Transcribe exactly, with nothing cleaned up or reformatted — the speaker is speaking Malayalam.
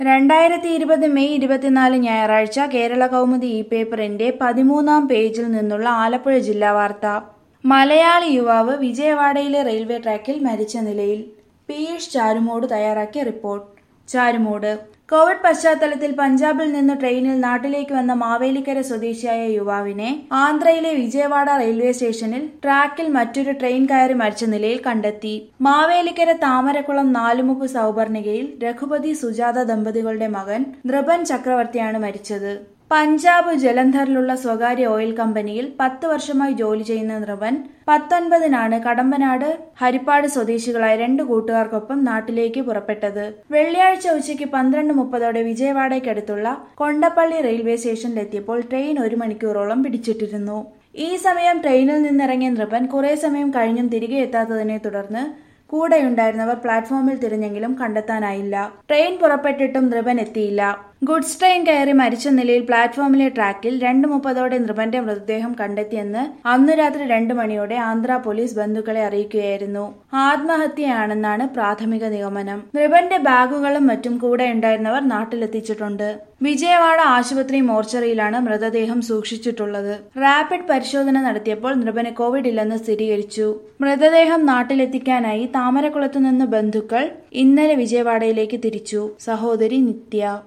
രണ്ടായിരത്തി ഇരുപത് മെയ് ഇരുപത്തിനാല് ഞായറാഴ്ച കേരള കൗമുദി ഇ പേപ്പറിന്റെ പതിമൂന്നാം പേജിൽ നിന്നുള്ള ആലപ്പുഴ ജില്ലാ വാർത്ത. മലയാളി യുവാവ് വിജയവാഡയിലെ റെയിൽവേ ട്രാക്കിൽ മരിച്ച നിലയിൽ. പീയൂഷ് ചാരുമൂട് തയ്യാറാക്കിയ റിപ്പോർട്ട്. ചാരുമൂട്. കോവിഡ് പശ്ചാത്തലത്തിൽ പഞ്ചാബിൽ നിന്ന് ട്രെയിനിൽ നാട്ടിലേക്ക് വന്ന മാവേലിക്കര സ്വദേശിയായ യുവാവിനെ ആന്ധ്രയിലെ വിജയവാഡ റെയിൽവേ സ്റ്റേഷനിൽ ട്രാക്കിൽ മറ്റൊരു ട്രെയിൻ കയറി മരിച്ച നിലയിൽ കണ്ടെത്തി. മാവേലിക്കര താമരക്കുളം നാലുമുക്ക് സൗപർണികയിൽ രഘുപതി സുജാത ദമ്പതികളുടെ മകൻ നൃപൻ ചക്രവർത്തിയാണ് മരിച്ചത്. പഞ്ചാബ് ജലന്ധറിലുള്ള സ്വകാര്യ ഓയിൽ കമ്പനിയിൽ പത്ത് വർഷമായി ജോലി ചെയ്യുന്ന നൃപൻ പത്തൊൻപതിനാണ് കടമ്പനാട് ഹരിപ്പാട് സ്വദേശികളായ രണ്ട് കൂട്ടുകാർക്കൊപ്പം നാട്ടിലേക്ക് പുറപ്പെട്ടത്. വെള്ളിയാഴ്ച ഉച്ചയ്ക്ക് പന്ത്രണ്ട് മുപ്പതോടെ വിജയവാഡയ്ക്കടുത്തുള്ള കൊണ്ടപ്പള്ളി റെയിൽവേ സ്റ്റേഷനിലെത്തിയപ്പോൾ ട്രെയിൻ ഒരു മണിക്കൂറോളം പിടിച്ചിട്ടിരുന്നു. ഈ സമയം ട്രെയിനിൽ നിന്നിറങ്ങിയ നൃപൻ കുറെ സമയം കഴിഞ്ഞും തിരികെ എത്താത്തതിനെ തുടർന്ന് കൂടെയുണ്ടായിരുന്നവർ പ്ലാറ്റ്ഫോമിൽ തിരഞ്ഞെങ്കിലും കണ്ടെത്താനായില്ല. ട്രെയിൻ പുറപ്പെട്ടിട്ടും നൃപൻ എത്തിയില്ല. ഗുഡ്സ് ട്രെയിൻ കയറി മരിച്ച നിലയിൽ പ്ലാറ്റ്ഫോമിലെ ട്രാക്കിൽ രണ്ട് മുപ്പതോടെ നൃപന്റെ മൃതദേഹം കണ്ടെത്തിയെന്ന് അന്നു രാത്രി രണ്ട് മണിയോടെ ആന്ധ്ര പോലീസ് ബന്ധുക്കളെ അറിയിക്കുകയായിരുന്നു. ആത്മഹത്യയാണെന്നാണ് പ്രാഥമിക നിഗമനം. നൃപന്റെ ബാഗുകളും മറ്റും കൂടെയുണ്ടായിരുന്നവർ നാട്ടിലെത്തിച്ചിട്ടുണ്ട്. വിജയവാഡ ആശുപത്രി മോർച്ചറിയിലാണ് മൃതദേഹം സൂക്ഷിച്ചിട്ടുള്ളത്. റാപ്പിഡ് പരിശോധന നടത്തിയപ്പോൾ നൃപന് കോവിഡ് ഇല്ലെന്ന് സ്ഥിരീകരിച്ചു. മൃതദേഹം നാട്ടിലെത്തിക്കാനായി താമരക്കുളത്തുനിന്ന് ബന്ധുക്കൾ ഇന്നലെ വിജയവാഡയിലേക്ക് തിരിച്ചു. സഹോദരി നിത്യ.